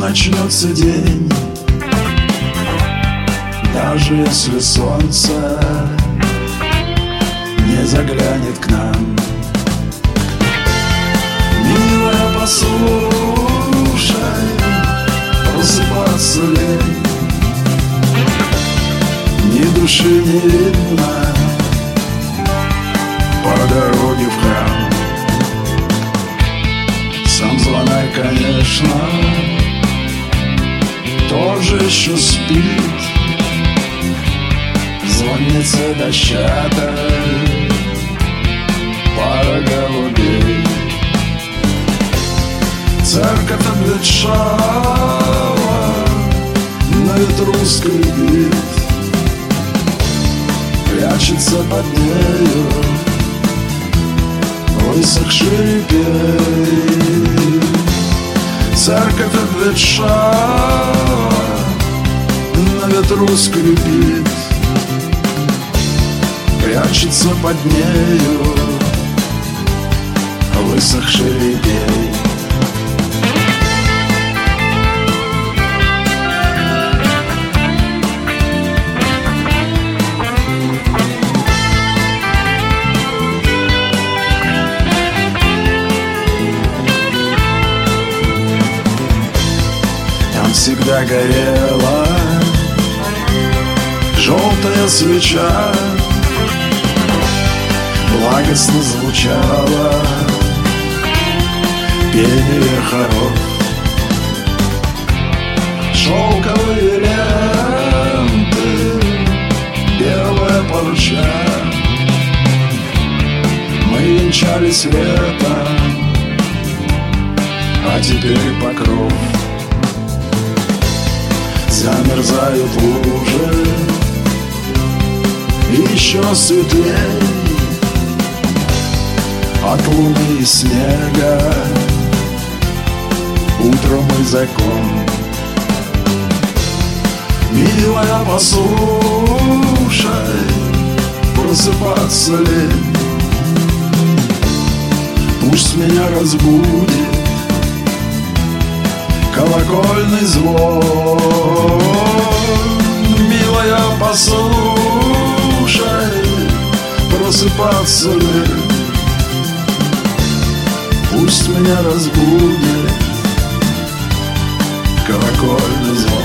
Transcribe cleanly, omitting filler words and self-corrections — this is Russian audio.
начнется день, даже если солнце не заглянет к нам. Милая, послушай, просыпаться лень, ни души не видно по дороге в храм. Сам звонарь, конечно, тоже еще спит, звонится дощатой пара голубей. Церковь обветшала, на ветру скрипит, прячется под нею высохший репей. Церковь обветшала, на ветру скрипит, прячется под нею высохший репей. Всегда горела желтая свеча, благостно звучало пение хоров. Шелковые ленты, белая парча, мы венчались летом, а теперь покров. Замерзают лужи, еще светлей от луны и снега. Утром и закон. Милая, послушай, просыпаться лень, пусть меня разбудит колокольный звон. Милая, послушай, просыпаться лень, пусть меня разбудит колокольный звон.